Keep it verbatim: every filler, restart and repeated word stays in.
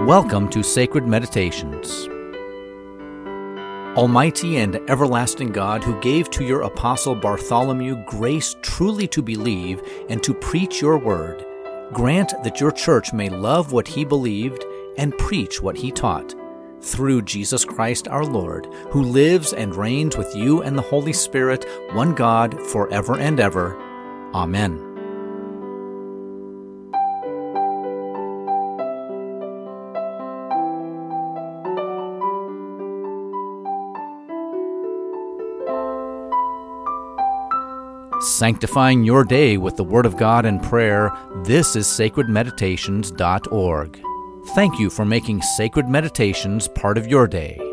Welcome to Sacred Meditations. Almighty and everlasting God, who gave to your apostle Bartholomew grace truly to believe and to preach your word, grant that your church may love what he believed and preach what he taught. Through Jesus Christ our Lord, who lives and reigns with you and the Holy Spirit, one God, forever and ever. Amen. Sanctifying your day with the Word of God and prayer, this is sacred meditations dot org. Thank you for making Sacred Meditations part of your day.